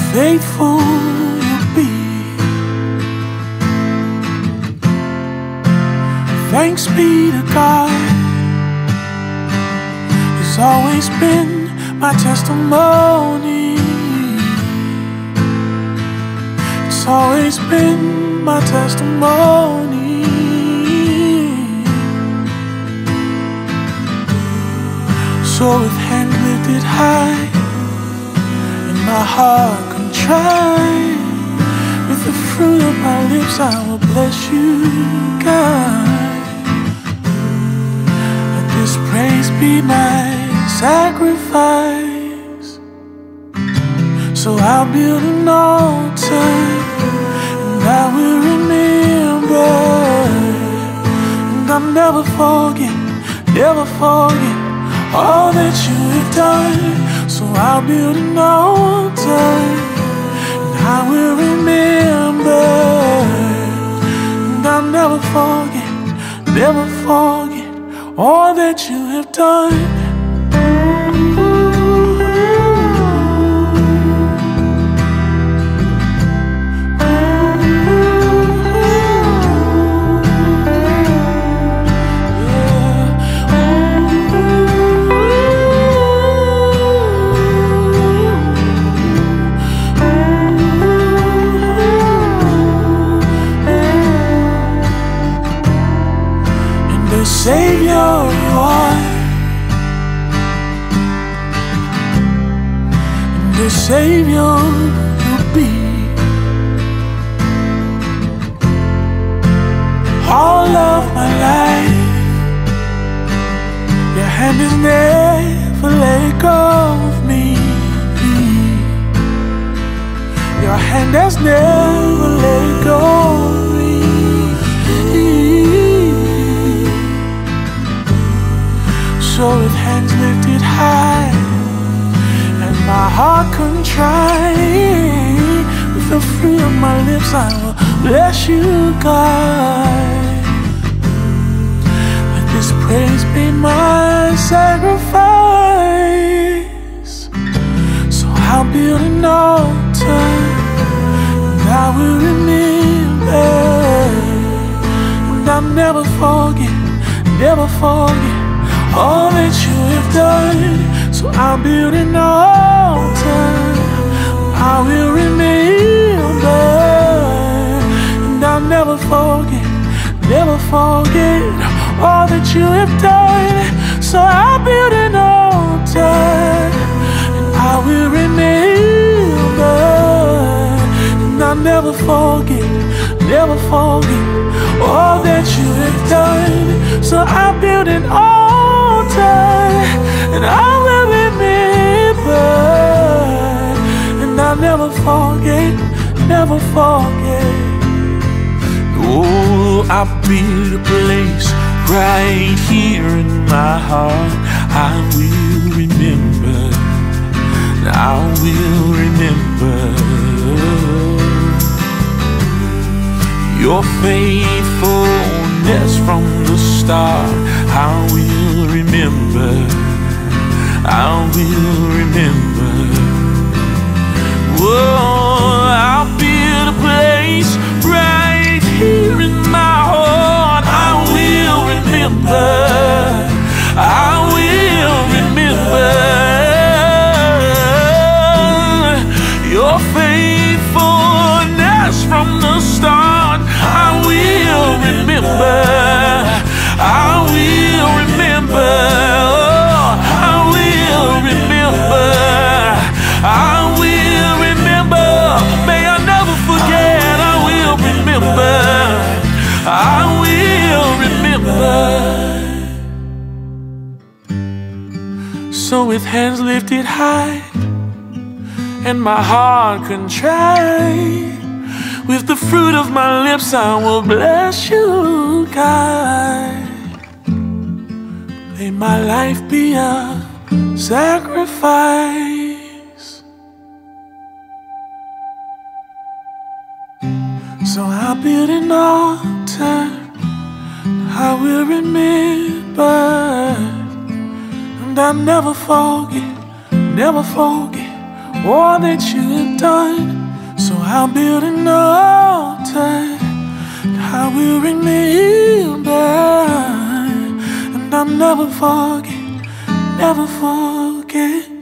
faithful you'll be. Thanks be to God, He's always been my testimony. It's always been my testimony. So with hands lifted high and my heart contrite, with the fruit of my lips I will bless you, God. Let this praise be my sacrifice. So I'll build an altar and I will remember, and I'll never forget all that you have done. So I'll build an altar and I will remember, and I'll never forget all that you have done. Savior you are, and the Savior you'll be. All of my life, your hand has never let go of me. Your hand has never let go of me. So with hands lifted high and my heart contrite, with the fruit of my lips I will bless you, God. Let this praise be my sacrifice. So I'll build an altar and I will remember, and I'll never forget all that you have done. So I'll build an altar, I will remember, and I'll never forget all that you have done. So I'll build an altar, and I will remember, and I'll never forget all that you have done. So I'll build an altar, and I will remember, and I'll never forget. Oh, I'll build a place right here in my heart. I will remember, I will remember your faithfulness from the start. I will remember, I will remember. Whoa, I'll build a place right here in my heart. I will remember, I will remember your faithfulness from the start. I will remember, I will remember, I will remember, I will remember. May I never forget, I will remember, I will remember. So with hands lifted high and my heart contrite, with the fruit of my lips I will bless you, God. May my life be a sacrifice. So I'll build an altar, I will remember, and I'll never forget all that you have done. So I'll build an altar, and I will remember, and I'll never forget, never forget.